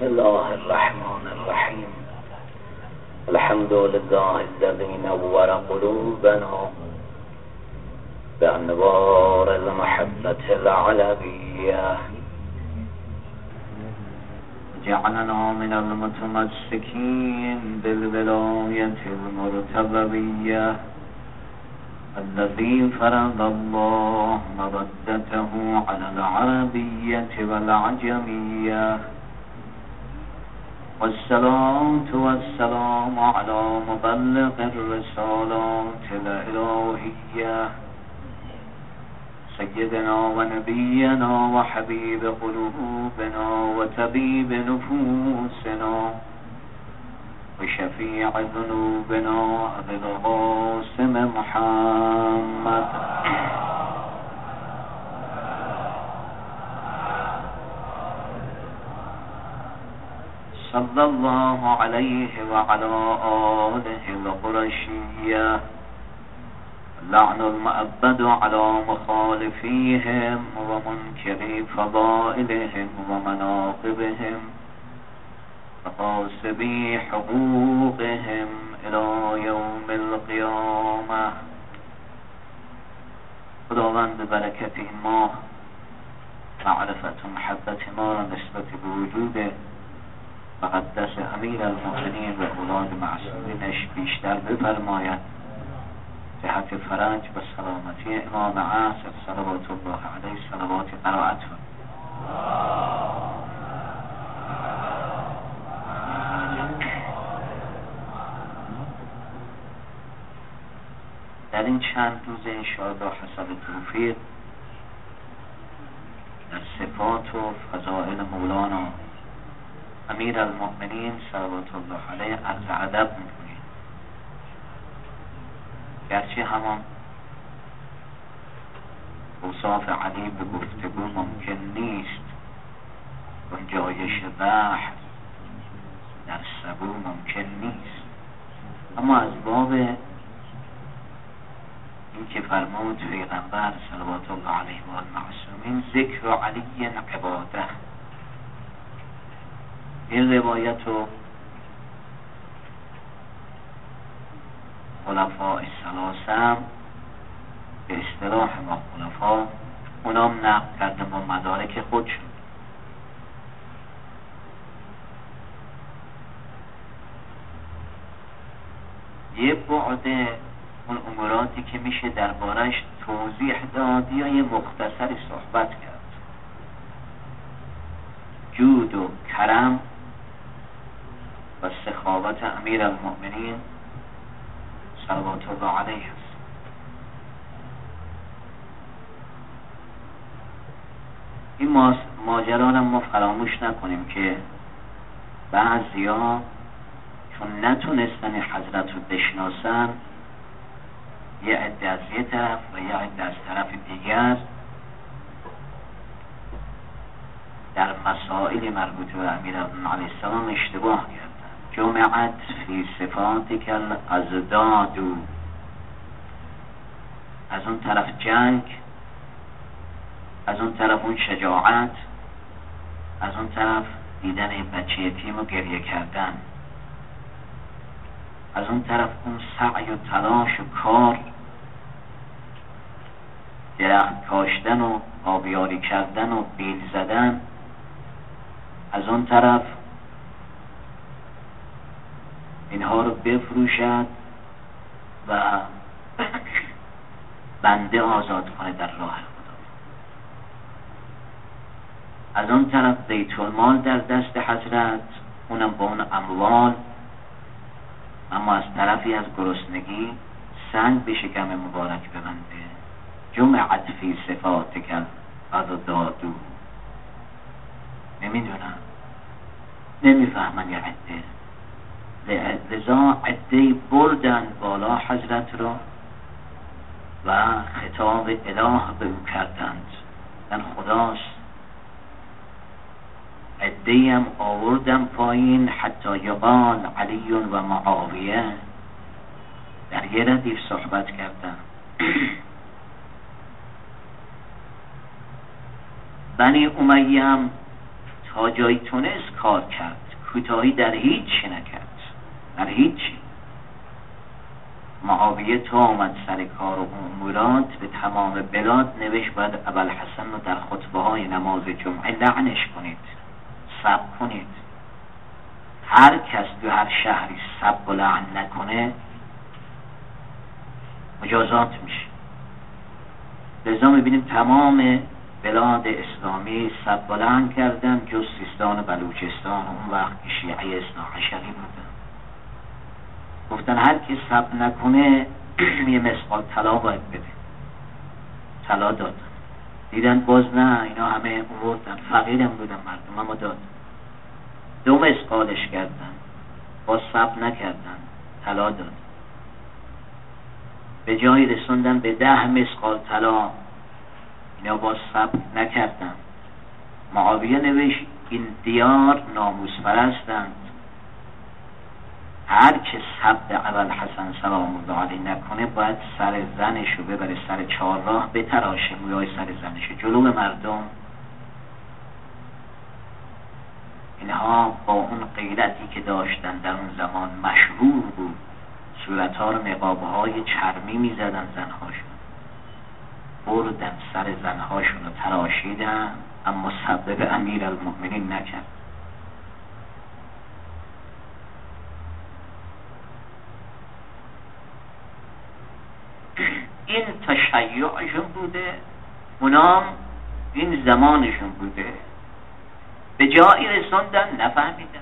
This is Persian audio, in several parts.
بسم الله الرحمن الرحیم. الحمد لله الذي نور قلوبنا بأنوار المحبة العلوية، جعلنا من المتمسكين بالولاية المرتضوية الذي فرض الله مودته على العربية والعجمية، والصلاة والسلام على مبلغ الرسالات الإلهية سيدنا ونبينا وحبيب قلوبنا وطبيب نفوسنا وشفيع ذنوبنا أبي القاسم محمد صلى الله عليه وعلى آله القرشية، لعن المؤبد على مخالفيهم ومنكري فضائلهم ومناقبهم وغاصبي حقوقهم إلى يوم القيامة. خداوند به برکت این ماه معرفت و محبت ما را نسبت به وجود مقدس امیر المؤمنین و اولاد معصومینش بیشتر بفرماید، جهت فرج و سلامتی امام عصر صلوات الله علیه صلوات قرائت فرمایید. در این چند روز انشاءالله حسب توفیق در صفات و فضائل مولانا امیر المؤمنین صلوات الله علیه عرض ادب میکنیم، گرچه همان اوصاف علی به گفتگو ممکن نیست، گنجایش بحث در سبو ممکن نیست، اما از باب این که فرمود پیغمبر صلوات الله علیه و المعصومین ذکر علی عباده، این روایت و خلفاء الثلاثه به اصطلاح ما خلفا اونام نقل کرده با مدارک خودشون. یه بعد اون اموراتی که میشه دربارش توضیح داد یا یه مختصری صحبت کرد، جود و کرم و سخاوت امیر المؤمنین صلوات الله علیه است. این ماجرا را ما فراموش نکنیم که بعضیا چون نتونستن حضرت رو بشناسن، یه عده از یه طرف و یه عده از طرف دیگر در مسائل مربوط به امیر علیه السلام اشتباه کردن. جمعت فی صفاتک الازداد، از اون طرف جنگ، از اون طرف اون شجاعت، از اون طرف دیدن بچه یتیم و گریه کردن، از اون طرف اون سعی و تلاش و کار، درخت کاشتن و آبیاری کردن و بیل زدن، از اون طرف اینها رو بفروشد و بنده آزاد کنه در راه خدا، از اون طرف بیت المال در دست حضرت، اونم با اون اموال، اما از طرفی از گرسنگی سنگ به شکم مبارک ببنده. جمعت فی صفاتک الازداد. نمیدونم، نمیفهمن یه عده، لذا عده بردن بالا حضرت را و خطاب اله به او کردند، من خداست. عده هم آوردن پایین حتی یقال علی و معاویه، در یه ردیف صحبت کردن. بنی امیه هم تا جایی تونست کار کرد، کوتاهی در هیچ نکرد، در هیچی. معاویه تا آمد سر کار و امورات به تمام بلاد نوشت باید ابوالحسن رو در خطبه های نماز جمعه لعنش کنید، سب کنید. هر کس تو هر شهری سب و لعن نکنه مجازات میشه. لذا میبینیم تمام بلاد اسلامی سب و لعن کردن جز سیستان و بلوچستان. اون وقت شیعه اثناعشری بودن، گفتن هر کی سب نکنه یه مسقال طلا باید بده. طلا دادن، دیدن باز نه، اینا همه آوردن، فقیرم بودن مردم، اما دادن. 2 مسقالش کردن، باز سب نکردن، طلا دادن. به جایی رسوندن به 10 مسقال طلا، اینا باز سب نکردن. معاویه نوشت این دیار ناموس پرستند، هر که سب ابوالحسن سلام الله علیه نکنه باید سر زنشو ببره سر چهارراه بتراشه، مویای سر زنشو جلو مردم. اینها با اون غیرتی که داشتن در اون زمان مشهور بود، صورتها رو نقابهای چرمی میزدن زنهاشون، بردن سر زنهاشون رو تراشیدن، اما سب به امیر المؤمنین نکرد. این تشیعشون بوده، اونام این زمانشون بوده. به جایی رسوندن نفهمیدن.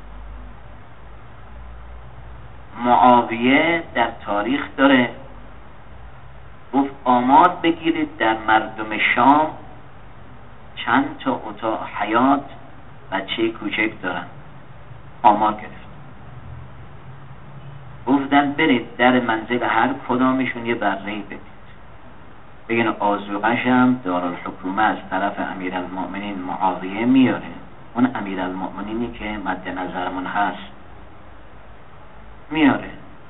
معاویه در تاریخ داره گفت آماد بگیرید در مردم شام چند تا اتاق حیات بچه کوچک دارن. آماد گرفت، گفتن برید در منزل هر کدامشون یه بره‌ای بدید، بگین آذوقه‌ش هم دارالحکومه از طرف امیرالمؤمنین معاویه میاره، اون امیرالمؤمنینی که مد نظرمون هست میاره.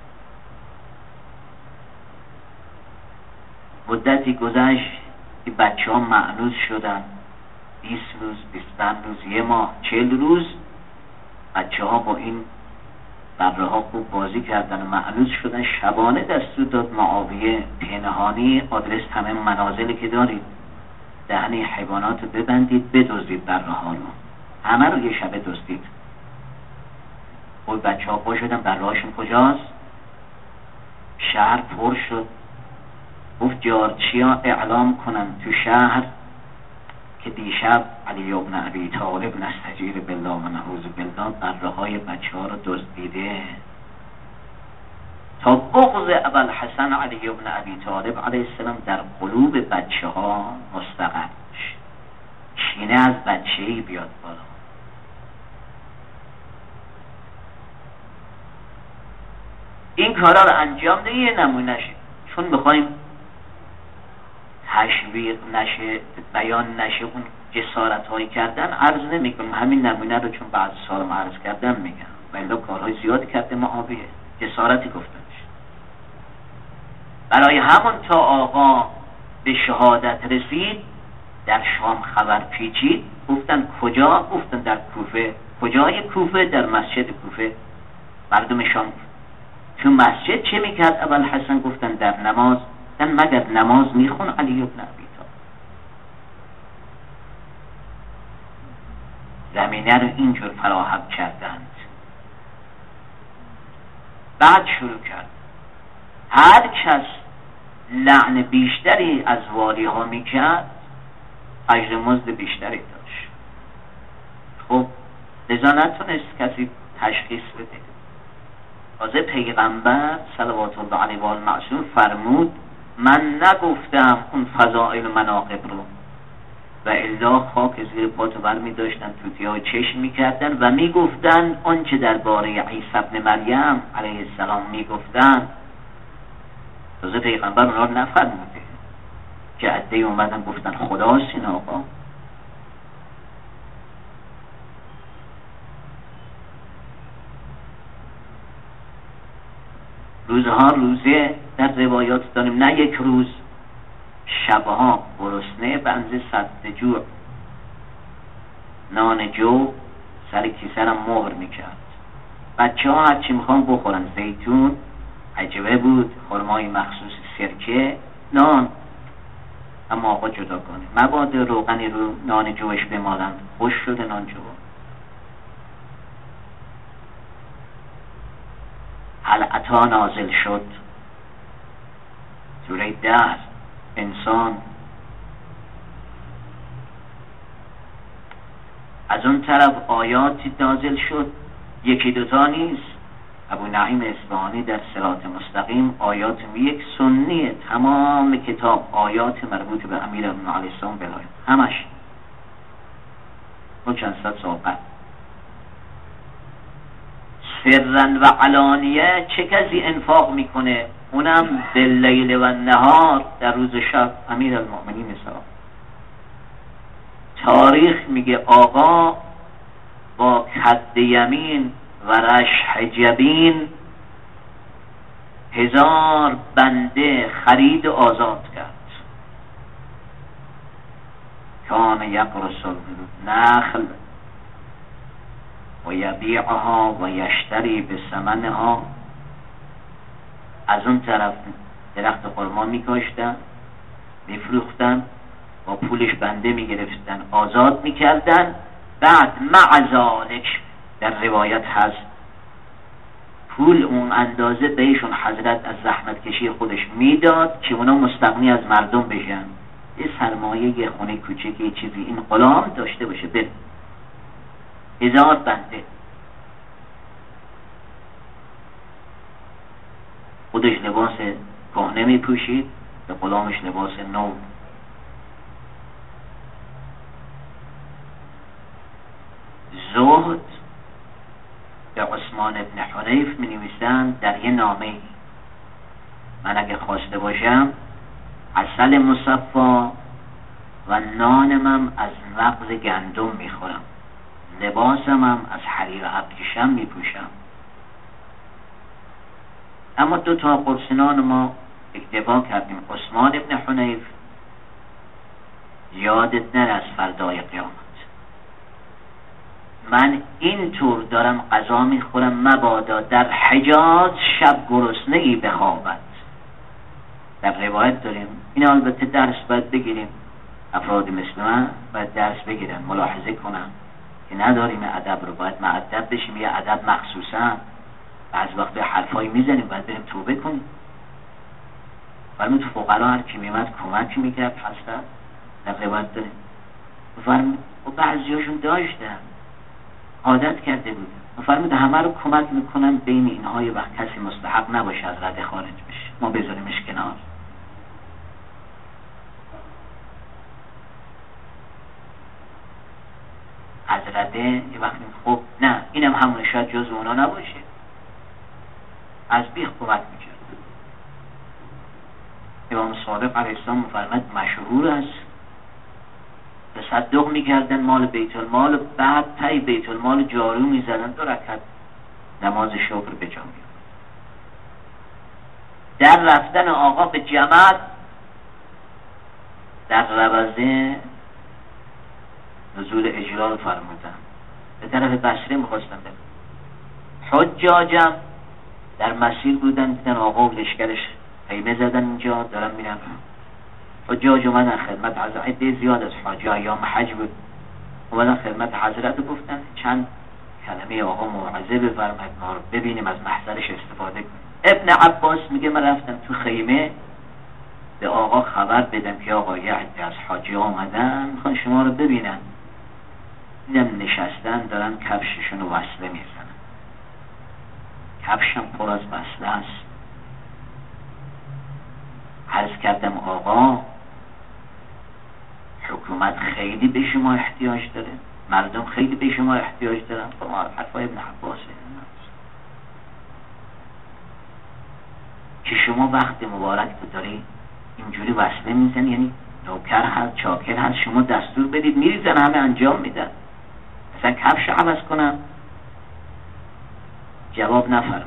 مدتی گذشت که بچه ها مأنوس شدن، 20 روز، 25 روز، 1 ماه، 40 روز بچه ها با این بره ها خوب بازی کردن و مأنوس شدن. شبانه دستور داد معاویه پنهانی آدرس همه منازلی که دارید دهن حیوانات رو ببندید، بدزدید بره ها رو، همه رو یه شبه دزدید. خود بچه ها پا شدن بره هاشون کجاست؟ شهر پر شد. گفت جارچیا اعلام کنن تو شهر که دیشب علی ابن ابی طالب نستجیر بالله و نعوذ بالله بره های بچه ها رو دزدیده، تا بغض ابوالحسن علی ابن ابی طالب علیه السلام در قلوب بچه ها مستقر شد، کینه از بچه‌ای بیاد بالا. این کارا رو انجام ده یه نمونه شد، چون بخوایم تشویق نشه، بیان نشه اون جسارت هایی کردن عرض نمی کنم. همین نمونه رو چون بعض سال عرض کردم میگم، ولی کارهای زیادی کرده معاویه، جسارتی گفتنش. برای همون تا آقا به شهادت رسید در شام خبر پیچید، گفتن کجا؟ گفتن در کوفه. کجای کوفه؟ در مسجد کوفه. مردم شام تو مسجد چه میکرد ابوالحسن؟ گفتن در نماز. مگر نماز میخون علی ابن ابی طالب؟ زمینه رو اینجور فراهم کردند. بعد شروع کرد هر کس لعن بیشتری از والی ها میکرد اجر مزد بیشتری داشت. خب لذا نتونست کسی تشخیص بده. تازه پیغمبر صلوات الله علیه و آله معصوم فرمود من نگفتم اون فضائل مناقب رو، و الا خاک زیر پاتو برمی داشتن، توتی های چشم می کردن و می گفتن آنچه درباره عیسی ابن مریم علیه السلام می گفتن. تازه پیغمبر اونا رو نفرموده که عده اومدن گفتن خداست این آقا. روزها روزه در روایات داریم، نه یک روز، شبها گرسنه بنز 100 جوع، نان جو سر کیسه را مهر میکرد. بچه ها هرچی میخوان بخورن، زیتون، عجبه بود، خرمای مخصوص، سرکه، نان. اما آقا جدا کنه، مبادا روغنی رو نان جوش بمالند، خوش شده نان جو. هل عطا نازل شد، سوره 10 انسان. از اون طرف آیاتی نازل شد، یکی دوتا نیست. ابو نعیم اصفهانی در صراط مستقیم آیات یک سنیه، تمام کتاب آیات مربوط به امیرالمومنین علیه السلام بلایه، همش و چند صد سال قبل. سرن و علانیه، چه کسی انفاق میکنه، اونم باللیل و نهار، در روز شب. امیرالمومنین مثلا تاریخ میگه آقا با کد یمین و رشح جبین 1000 بنده خرید و آزاد کرد. کان یقرص النخل و یبیعها و یشتری به ثمنها. از اون طرف درخت خرما میکاشتن، میفروختن، با پولش بنده میگرفتن، آزاد میکردن. بعد مع ذالک در روایت هست پول اون اندازه بهشون حضرت از زحمت کشی خودش میداد که اونا مستغنی از مردم بشن. یه سرمایه، یه خونه کوچیکی، چیزی این غلام داشته باشه. به 1000 بنده، خودش لباس کهنه میپوشید، به غلامش لباس نو. زهد به عثمان ابن حنیف می نویسند در یه نامه، من اگه خواسته باشم عسل مصفا و نانمم از مغز گندم میخورم، لباسمم از حریر ابریشم میپوشم. اما 2 تا قرصنان ما اکتفا کردیم. عثمان ابن حنیف یادت نره از فردای قیامت من اینطور دارم غذا میخورم، مبادا در حجاز شب گرسنه‌ای بخوابد. در روایت داریم. این البته درس باید بگیریم، افراد مثل من باید درس بگیرن، ملاحظه کنن که نداریم ادب رو، باید مؤدب بشیم. یه ادب مخصوصا بعض وقت حرفایی میزنیم، باید بریم توبه کنیم. فرمود فقرا هر کی میمد کمک میکرد، هستن در روایت داریم. فرمود و بعضیاشون داشتن، عادت کرده بود. فرمود همه رو کمک میکنن، بین اینها یه وقت کسی مستحق نباشه از رده خارج بشه، ما بذاریمش کنار. از رده یه وقت خب نه، اینم همونه، شاید جز اونا نباشه، از بیخ کمک میکرد. امام صادق علیه السلام فرمود مشهور است، تصدق میکردن مال بیت المال، بعد تای بیت المال جارو میزدن، 2 رکعت نماز شکر به جا میاد. در رفتن آقا به جماعت در روزه نزول اجلال فرمودن، به طرف بصره میخواستن برن. حجاجم در مسیر بودن، دیدن آقا و لشکرش خیمه زدن اینجا دارن میرن. حجاج اومدن خدمت حضرت، عده زیاد از حاجی ایام حج بود، اومدن خدمت حضرت و گفتن چند کلمه آقا موعظه بفرمایید، ما رو ببینیم، از محضرش استفاده کنیم. ابن عباس میگه من رفتم تو خیمه به آقا خبر بدم که آقا یه عده از حاجی آمدن میخوان شما رو ببینن. دیدم نشستن دارن کفششون رو وصله میزنن، کفشم پر از وصله است. عرض کردم آقا حکومت خیلی به شما احتیاج داره، مردم خیلی به شما احتیاج دارن. حرفای ابن عباسه که شما وقت مبارک تو داری اینجوری وصله میزن، یعنی نوکر هست، چاکر هست، شما دستور بدید میریزن، همه انجام میدن، اصلا کفش عوض کنم؟ جواب نفرمود.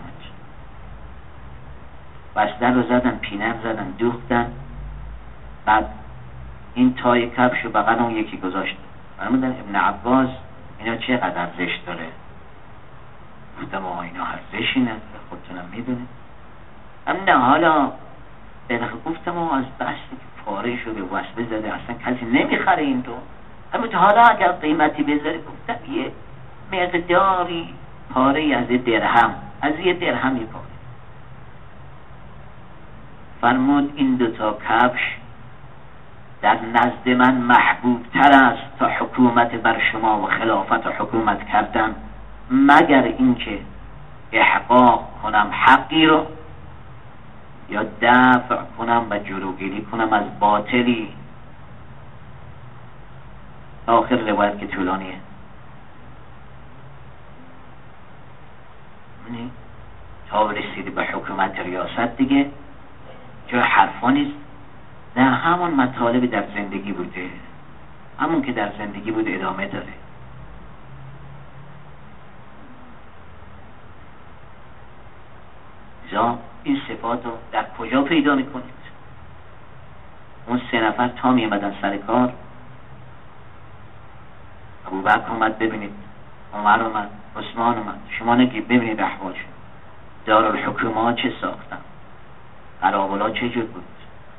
وصله رو زدن، پینه زدن، دوختن، بعد این تای کفش رو بغل اون یکی گذاشت. فرمودن ابن عباس اینا چقدر ارزش داره؟ گفتم آقا اینا ارزشی نداره، خودتونم میدونید. نه حالا گفتم آقا از بس که پاره شده وصله زده اصلا کسی نمیخره این رو، اما حالا اگر قیمتی بذاری، گفتم یه مقداری پاره از یه درهمی پاره. فرمود این دوتا کفش در نزد من محبوب تر است تا حکومت بر شما و خلافت و حکومت کردن، مگر اینکه احقاق کنم حقی رو یا دفع کنم و جلوگیری کنم از باطلی. آخر روایت که طولانیه، تا رسیدی به حکومت ریاست دیگه جای حرفا نیست، نه همون مطالبی در زندگی بوده، همون که در زندگی بود ادامه داره. این صفات رو در کجا پیدا میکنید؟ اون 3 نفر تا میامدن سر کار، ابوبکر اومد ببینید، عمر اومد، عثمان اومد، شما نگید ببینید احوالشون، دارالحکومه چه ساختن، قلاولا چه جور بود،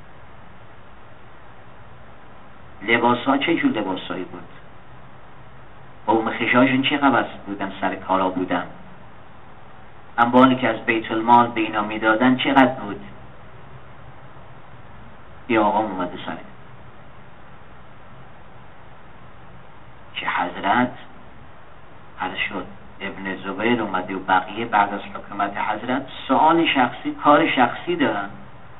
لباس ها چه جور لباسایی بود، قوم خشاشون چه قبض بودن، سر کارا بودن، اموالی که از بیت المال به اینا میدادن چقدر بود. بیا آقا اومده سره که حضرت عرض شد ابن زبیر اومده و بقیه بعد از حکومت حضرت سوال شخصی، کار شخصی دارن.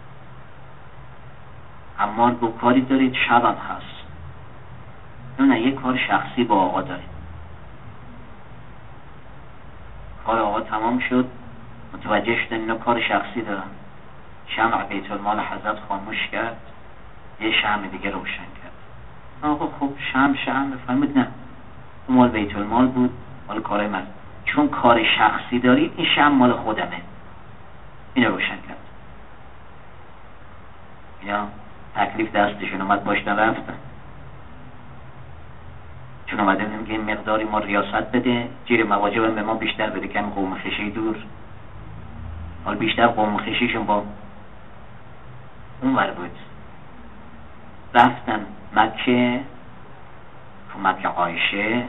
عمار گفت کاری دارید؟ شبم هست. نه یک کار شخصی با آقا دارید. کار آقا تمام شد، متوجه شدن اینا کار شخصی دارن. شمع بیت المال حضرت خاموش کرد، یه شمع دیگه روشن کرد. آقا خب شمع بفرمید. نه مال بیت المال بود، مال کارای من، چون کار شخصی دارید این شمع مال خودمه. اینو روشن کرد. اینا تکلیف دستشون اومد، باشتن رفتن، چون اومده بودیم که این مقداری ما ریاست بده، جیر مواجب به ما بیشتر بده، کم قوم خشی دور، حال بیشتر قوم خشیشون با اون ور بود. رفتن مکه، تو مکه عایشه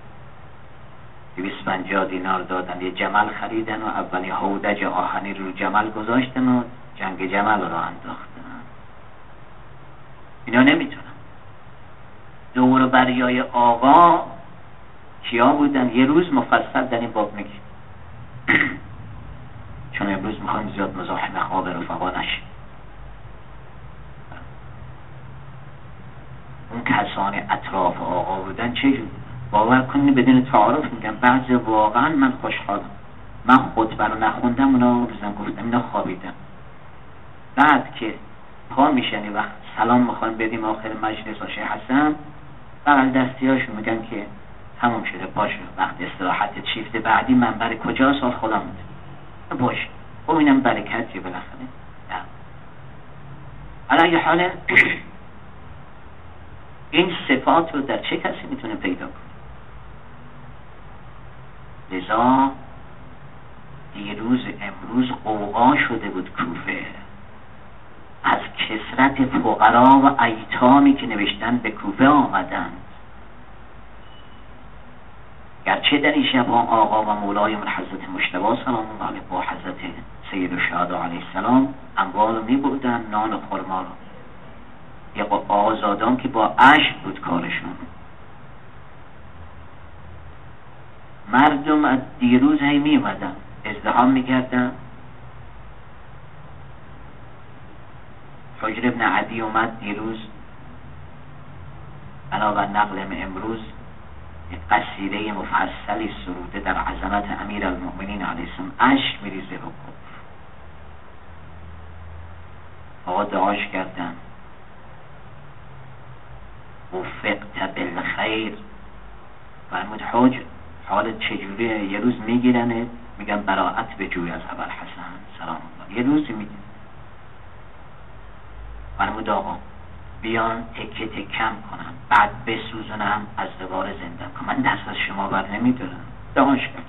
250 دینار دادن، یه جمل خریدن و اولی هودج آهنی رو جمل گذاشتن و جنگ جمل رو انداختن. اینا نمیتونن. دور بریای آقا کیا بودن؟ یه روز مفصل در این باب میگیم چون امروز میخوایم زیاد مزاحم خواب رفقا نشیم. اون کسانی اطراف آقا بودن چجور؟ باور کنید بدون تعارف میگم بعضی واقعا من خوشحالم. من خطبه رو نخوندم، اونا روزن گفتم اینا خوابیدن. بعد که پا میشنی و سلام میخوایم بدیم آخر مجلس آشه حسن، بغل دستی هاشون میگن که تمام شده، باشه وقت استراحت شیفت بعدی منبر کجا سال خودم بوده باشه، خب اینم برکتی بالاخره. علی حال این صفات رو در چه کسی میتونه پیدا کنه؟ لذا دیروز امروز قوقا شده بود کوفه از کثرت فقرا و ایتامی که نوشتن به کوفه آمدند. گرچه در این شب آقا و مولای من حضرت مجتبی سلام الله علیه با حضرت سید الشهدا علیه السلام اموال می بردن، نان و خرما رو، یا آزادان که با عشق بود کارشون. مردم از دیروز هی می اومدن ازدحام می کردن. حجر ابن عدی اومد دیروز علاوه نقل امروز یک قصیده مفصلی سروده در عظمت امیر المؤمنین علیه السلام، عشق میریزه رو گفت. آقا دعاش کردن وفقت بالخیر، فرمود حجر حالت چجوریه؟ یه روز میگیرنه میگن براعت به جوی از ابوالحسن سلام الله، یه روزی میگن. فرمود آقا بیان تکه تکم کنم، بعد بسوزونم، از دوباره زنده کنم. من دست از شما بر نمیدارم، دهانش هست.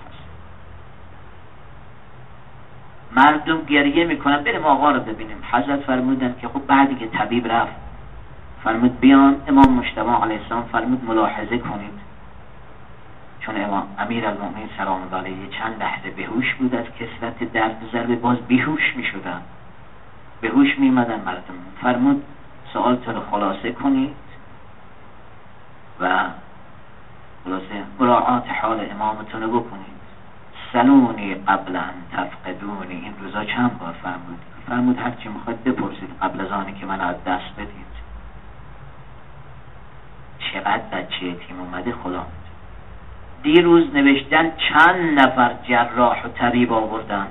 مردم گریه میکنن، بریم آقا رو ببینیم. حضرت فرمودن که خب بعدی که طبیب رفت، فرمود بیان. امام مجتبی علیه السلام فرمود ملاحظه کنید، چون امام امیرالمومنین سلام الله علیه چند لحظه بهوش بود از کثرت درد ضربه، باز بیهوش میشدن، بهوش میمدن مردم. فرمود سوالتون رو خلاصه کنید و خلاصه مراعات حال امامتون رو بکنید. سلونی قبل ان تفقدونی، این روزا چند بار فرمود هرچی میخواید بپرسید قبل از آنی که من از دست بدید. چقدر بچه یتیم اومده خدا. دیروز نوشتن چند نفر جراح و طبیب آوردن،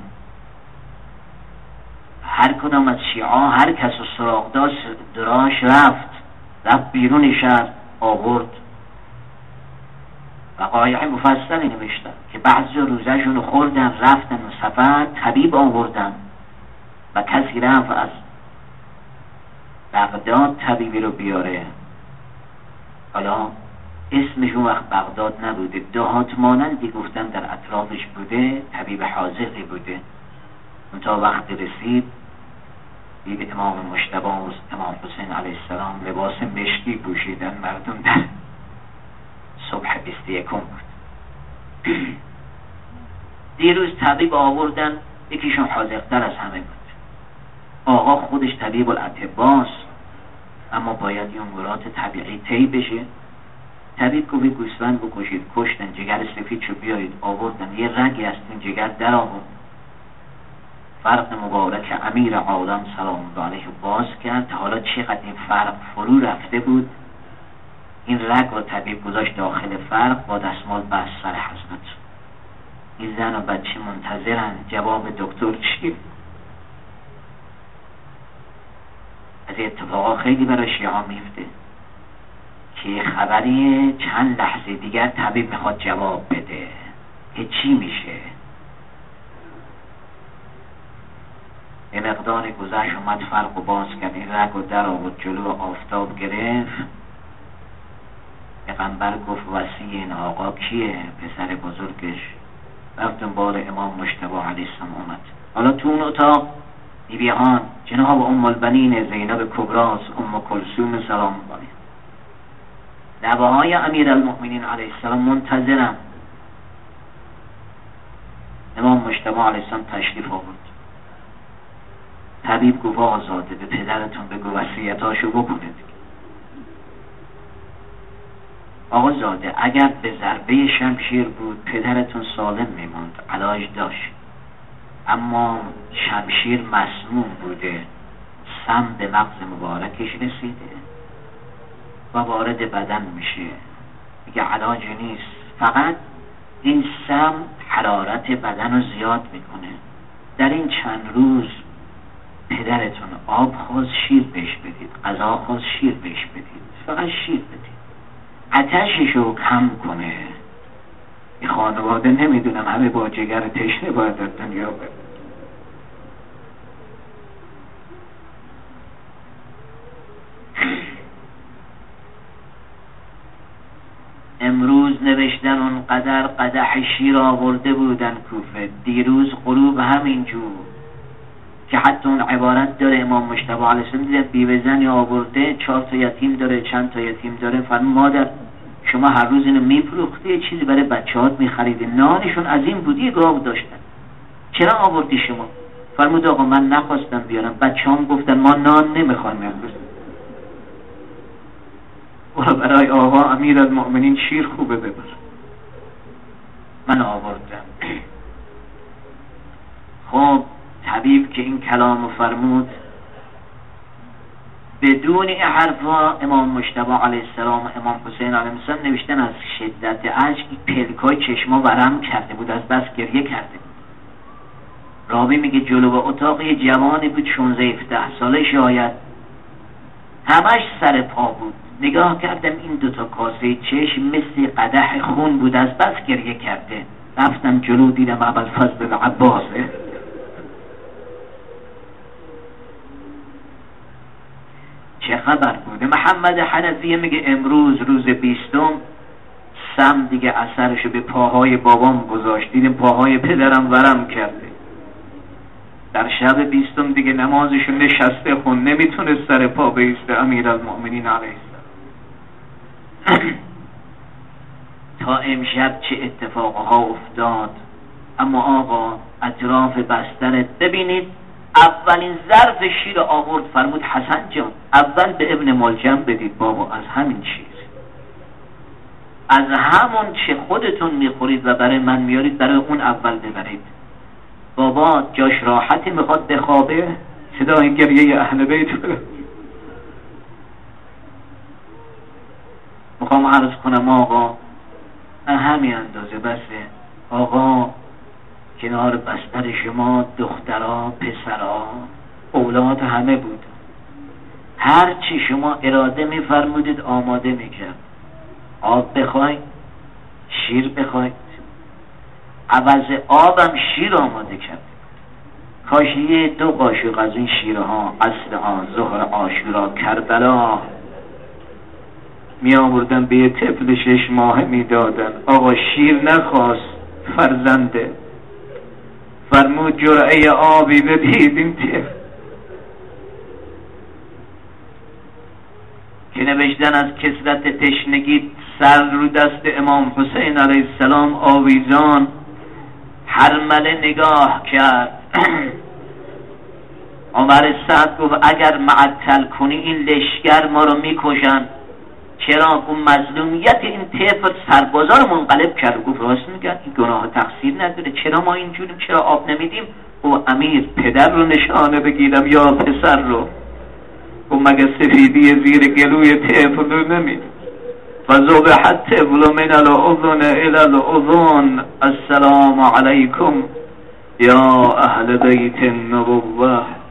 هر کدام از شیعا هر کس و سراغ داشت دراش رفت بیرون شهر آورد. وقایع مفصلی نوشتن که بعضی روزشون خوردن رفتن و سفر طبیب آوردن و کسی رفت از بغداد طبیبی رو بیاره. حالا اسمشون وقت بغداد نبوده، دهات مانندی گفتن در اطرافش بوده، طبیب حاذقی بوده. اون تا وقت رسید دید امام مجتبی و امام حسین علیه السلام لباس مشکی پوشیدن، مردم در صبح 21 بود. دیروز طبیب آوردن، یکیشون حاذق‌تر از همه بود. آقا خودش طبیب الاطباست، اما باید این امورات طبیعی طی بشه. طبیب گفت گوسفند بکشید، کشتن، جگر سفیدشو بیارید، آوردن، یه رگی از این جگر در آورد. فرق مبارک امیر عالم سلام الله علیه باز کرد. حالا چقدر این فرق فرو رفته بود. این رگ رو طبیب گذاشت داخل فرق، با دستمال بست سر حضرت. این زن و بچه منتظرن جواب دکتر چی. از اتفاقا خیلی برای شیعا میفته که خبری چند لحظه دیگر طبیب میخواد جواب بده که چی میشه. یه مقدار گذشت اومد فرق و باز کرد، این رگ و در آورد جلو آفتاب گرفت. پیغمبر گفت وصی این آقا کیه؟ پسر بزرگش. رفت دنبال امام مجتبی علیه السلام اومد. حالا تو اون اتاق بیبیان جناب ام البنین زینب کبراس، ام کلثوم سلام الله علیها، نوه‌های امیرالمؤمنین علیه السلام منتظرن. امام مجتبی علیه السلام تشریف آورد. طبیب گفت آزاده، به پدرتون بگو وصیتاشو بکنه. آقا زاده اگر به ضربه شمشیر بود پدرتون سالم میموند، علاج داشت، اما شمشیر مسموم بوده، سم به مغز مبارکش رسیده و وارد بدن میشه، میگه علاج نیست، فقط این سم حرارت بدن رو زیاد میکنه. در این چند روز پدرتون آب خواست شیر بهش بدید، غذا خواست شیر بهش بدید، فقط شیر بدید، آتشش رو کم کنه. این خانواده نمیدونم همه با جگر تشنه باید در دنیا بره. امروز نوشتن اونقدر قدح شیر آورده بودن کوفه، دیروز غروب همینجور که حتی اون عبارت داره امام مجتبی علیه السلام دیدن بیوه زنی آورده 4 تا یتیم داره، چند تا یتیم داره، فرمود مادر شما هر روز اینو میفروختی یه چیزی برای بچه‌هات می‌خریدی، نانشون از این بودی، گاو داشتن، چرا آوردی شما؟ فرمود آقا من نخواستم بیارم، بچه‌هام گفتن ما نان نمی‌خوایم امروز. و برای آقا امیرالمؤمنین شیر خوبه ببر، من آوردم. خب طبیب که این کلامو فرمود، بدون این حرفا امام مجتبی علیه السلام و امام حسین علیه السلام نوشتن از شدت اشک پلکای چشما ورم کرده بود، از بس گریه کرده. راوی میگه جلو اتاق یه جوانی بود 16-17 ساله شاید، همش سر پا بود، نگاه کردم این 2 تا کاسه چشم مثل قدح خون بود، از بس گریه کرده. رفتم جلو دیدم ابوالفضل عباسه. چه خبر بوده. محمد حنفیه میگه امروز روز 20 سم دیگه اثرشو به پاهای بابام گذاشت، دیدیم پاهای پدرم ورم کرده. در شب 20 دیگه نمازشو نشسته خون، نمیتونه سر پا بیسته امیرالمؤمنین علیه السلام. تا امشب چه اتفاقها افتاد. اما آقا اطراف بسترت ببینید، اولین ظرف شیر آورد، فرمود حسن جان اول به ابن ملجم بدید بابا، از همین چیز، از همون چه خودتون میخورید و برای من میارید برای اون اول ببرید. بابا جاش راحتی میخواد بخوابه، صدای گریه اهل بیت. میخوام عرض کنم آقا همین اندازه بسه. آقا کنار بستر شما دخترها، پسرها، اولاد همه بود، هر چی شما اراده میفرمودید آماده میکرد. آب بخواید، شیر بخواید، عوض آبم شیر آماده کرد. کاش 2 قاشق از این شیرها، اصلها، ظهر عاشورا، کربلا می آوردن به یه طفل 6 ماهه می دادن. آقا شیر نخواست فرزنده، فرمود جرعه آبی بدید این طفل. که نوشتن از کثرت تشنگی سر رو دست امام حسین علیه السلام آویزان، هرمله نگاه کرد. عمر سعد گفت اگر معطل کنی این لشکر ما رو میکشن. چرا؟ اون مظلومیت این طفل سربازا رو منقلب کرد. گفت راست میگن، این گناه تقصیر نداره، چرا ما اینجوریم، چرا آب نمیدیم؟ او امیر پدر رو نشانه بگیرم یا پسر رو؟ او مگه سفیدی زیر گلوی طفل رو نمید؟ فذبحت طفل من الاذن الى الاذن. السلام علیکم یا اهل بیت النبوه.